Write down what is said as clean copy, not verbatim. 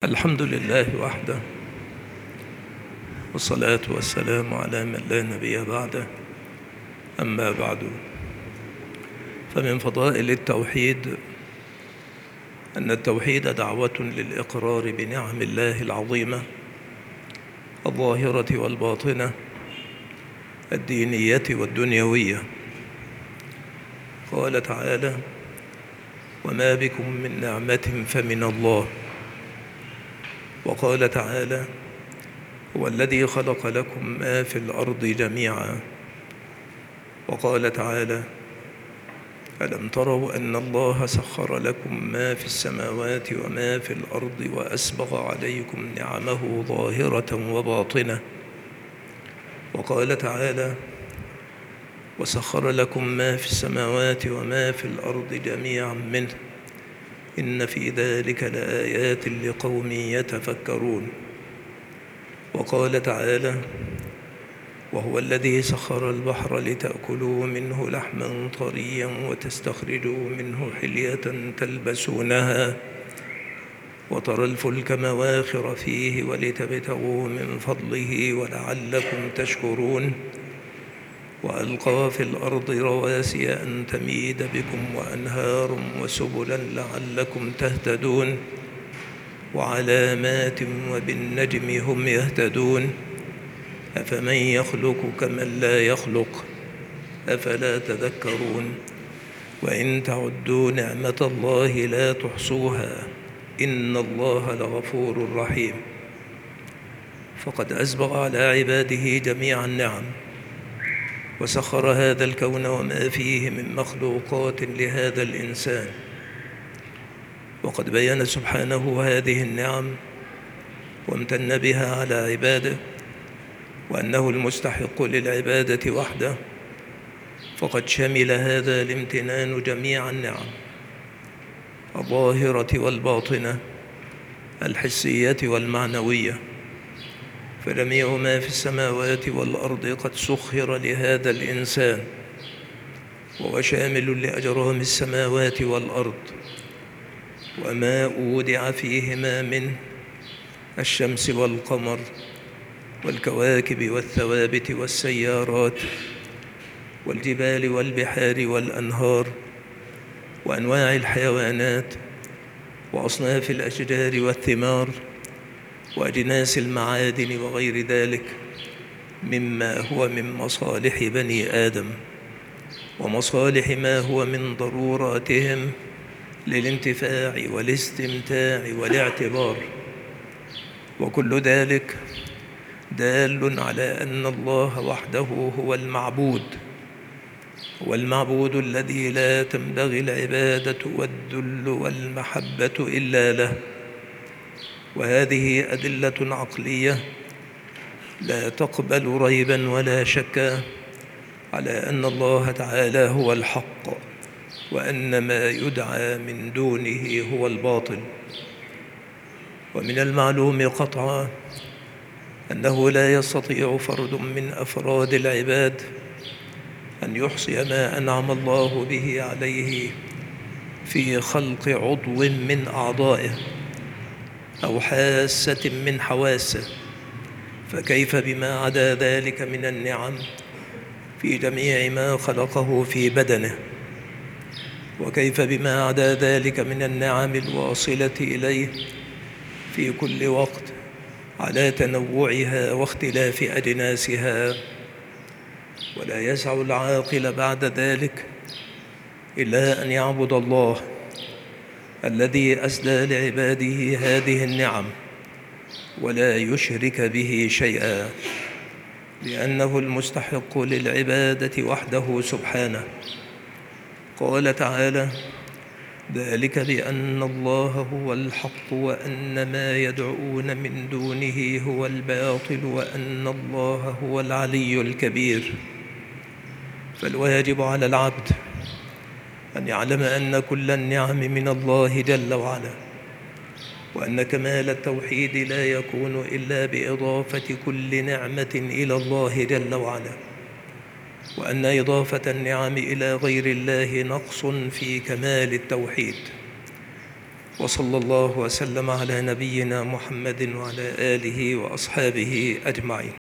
الحمد لله وحده، والصلاة والسلام على من لا نبي بعده. أما بعد، فمن فضائل التوحيد أن التوحيد دعوة للإقرار بنعم الله العظيمة الظاهرة والباطنة، الدينية والدنيوية. قال تعالى: وما بكم من نعمة فمن الله. وقال تعالى: هو الذي خلق لكم ما في الأرض جميعا. وقال تعالى: ألم تروا أن الله سخر لكم ما في السماوات وما في الأرض وأسبغ عليكم نعمه ظاهرة وباطنة. وقال تعالى: وسخر لكم ما في السماوات وما في الأرض جميعا منه إن في ذلك لآيات لقوم يتفكرون. وقال تعالى: وهو الذي سخر البحر لتأكلوا منه لحما طريا وتستخرجوا منه حلية تلبسونها وترى الفلك مواخر فيه ولتبتغوا من فضله ولعلكم تشكرون. وألقى في الأرض رواسي أن تميد بكم وأنهار وسبلا لعلكم تهتدون وعلامات وبالنجم هم يهتدون. أفمن يخلق كمن لا يخلق أفلا تذكرون. وإن تعدوا نعمة الله لا تحصوها إن الله لغفور رحيم. فقد أسبغ على عباده جميع النعم، وسخر هذا الكون وما فيه من مخلوقات لهذا الإنسان. وقد بيّن سبحانه هذه النعم وامتن بها على عباده، وأنه المستحق للعبادة وحده. فقد شمل هذا الامتنان جميع النعم الظاهرة والباطنة، الحسية والمعنوية. فجميع ما في السماوات والأرض قد سخر لهذا الإنسان، وهو شامل لأجرام السماوات والأرض وما أودع فيهما من الشمس والقمر والكواكب والثوابت والسيارات والجبال والبحار والأنهار وأنواع الحيوانات وأصناف الأشجار والثمار وأجناس المعادن وغير ذلك مما هو من مصالح بني آدم ومصالح ما هو من ضروراتهم للانتفاع والاستمتاع والاعتبار. وكل ذلك دال على أن الله وحده هو المعبود، هو المعبود الذي لا تنبغي العبادة والذل والمحبة إلا له. وهذه أدلة عقلية لا تقبل ريبا ولا شكا على أن الله تعالى هو الحق، وأن ما يدعى من دونه هو الباطل. ومن المعلوم قطعا أنه لا يستطيع فرد من أفراد العباد أن يحصي ما أنعم الله به عليه في خلق عضو من أعضائه أو حاسة من حواسه، فكيف بما عدا ذلك من النعم في جميع ما خلقه في بدنه؟ وكيف بما عدا ذلك من النعم الواصلة إليه في كل وقت على تنوعها واختلاف أجناسها؟ ولا يسع العاقل بعد ذلك إلا أن يعبد الله الذي أسدى لعباده هذه النعم ولا يشرك به شيئا، لأنه المستحق للعبادة وحده سبحانه. قال تعالى: ذلك بأن الله هو الحق وأن ما يدعون من دونه هو الباطل وأن الله هو العلي الكبير. فالواجب على العبد أن يعلم أن كل النعم من الله جل وعلا، وأن كمال التوحيد لا يكون إلا بإضافة كل نعمة إلى الله جل وعلا، وأن إضافة النعم إلى غير الله نقص في كمال التوحيد. وصلى الله وسلم على نبينا محمد وعلى آله وأصحابه أجمعين.